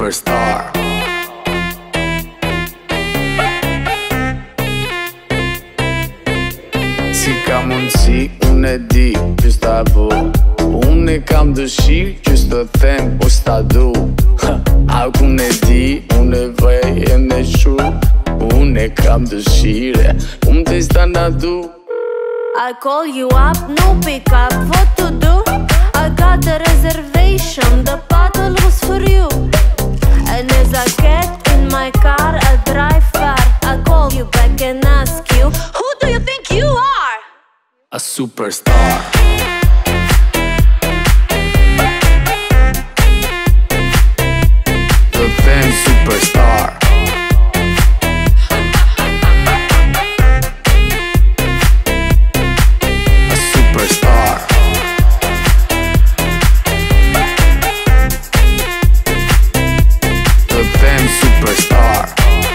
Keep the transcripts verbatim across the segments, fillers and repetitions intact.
superstar. Si ka mundësi, unë e di qës ta bu. Unë e kam dëshirë qës të them po s'ta du. A kun e di, unë e vej e në shu. Unë e kam dëshire, unë të sta na du. I call you up, no pick up, what to do? I got a reservation, the bottle was for you. And as I get in my car, I drive far. I call you back and ask you, who do you think you are? A superstar. The then superstar. A superstar. The then superstar.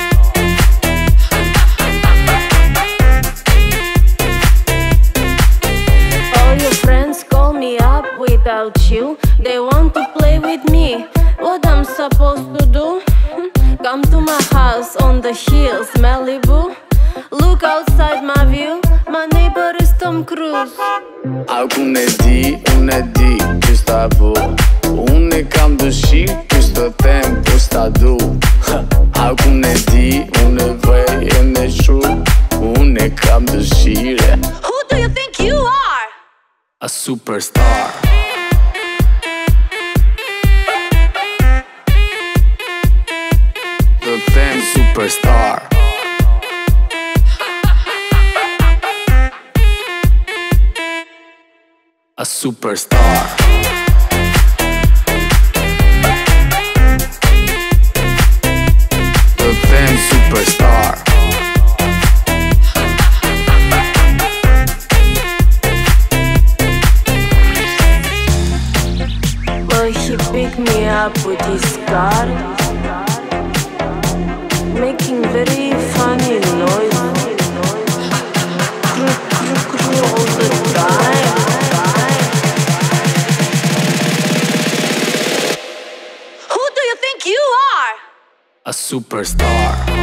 All your friends call me up without you. They want to play with me. What I'm supposed to do? Come to my house on the hills, Malibu. Look outside my view. My neighbor is Tom Cruise. A kun e di, unë e di qës ta bu. Unë e kam dëshirë qës të them po s'ta du. A kun e di, unë e vej e në shu. Unë e kam dëshire. Who do you think you are? A superstar. The then superstar. A superstar. The then superstar. Well, he picked me up with his car, making very funny noise. Cru, cru, cru all the time. Who do you think you are? A superstar.